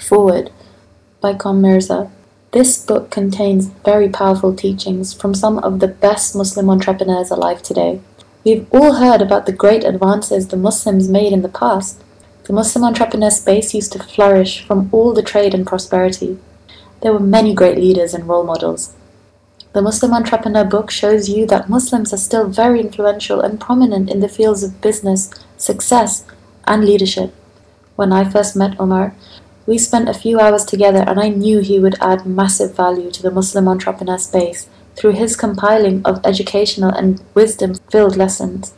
Forward by Qam Mirza. This book contains very powerful teachings from some of the best Muslim entrepreneurs alive today. We've all heard about the great advances the Muslims made in the past. The Muslim entrepreneur space used to flourish from all the trade and prosperity. There were many great leaders and role models. The Muslim Entrepreneur book shows you that Muslims are still very influential and prominent in the fields of business, success, and leadership. When I first met Omar, we spent a few hours together and I knew he would add massive value to the Muslim entrepreneur space through his compiling of educational and wisdom-filled lessons.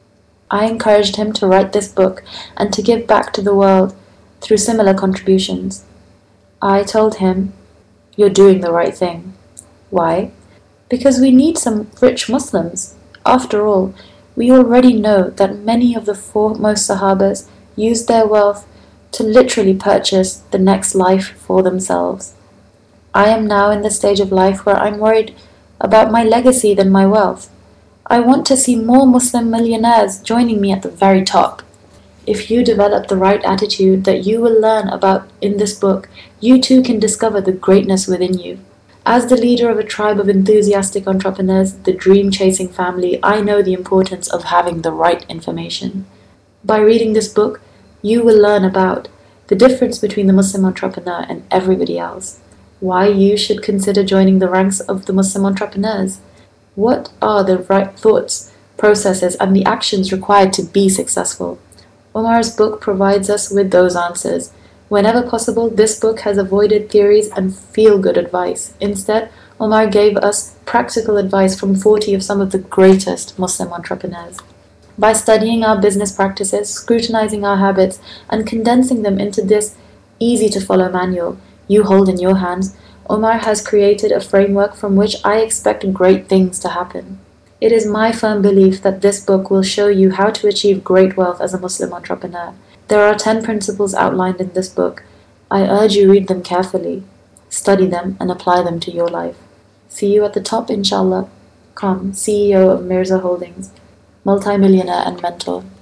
I encouraged him to write this book and to give back to the world through similar contributions. I told him, "You're doing the right thing." Why? Because we need some rich Muslims. After all, we already know that many of the foremost Sahabas used their wealth to literally purchase the next life for themselves. I am now in the stage of life where I'm worried about my legacy than my wealth. I want to see more Muslim millionaires joining me at the very top. If you develop the right attitude that you will learn about in this book, you too can discover the greatness within you. As the leader of a tribe of enthusiastic entrepreneurs, the dream-chasing family, I know the importance of having the right information. By reading this book, you will learn about the difference between the Muslim entrepreneur and everybody else, why you should consider joining the ranks of the Muslim entrepreneurs, what are the right thoughts, processes, and the actions required to be successful. Omar's book provides us with those answers. Whenever possible, this book has avoided theories and feel-good advice. Instead, Omar gave us practical advice from 40 of some of the greatest Muslim entrepreneurs. By studying our business practices, scrutinizing our habits, and condensing them into this easy-to-follow manual you hold in your hands, Omar has created a framework from which I expect great things to happen. It is my firm belief that this book will show you how to achieve great wealth as a Muslim entrepreneur. There are 10 principles outlined in this book. I urge you read them carefully, study them, and apply them to your life. See you at the top, inshallah. Qam, CEO of Mirza Holdings, multi-millionaire and mentor.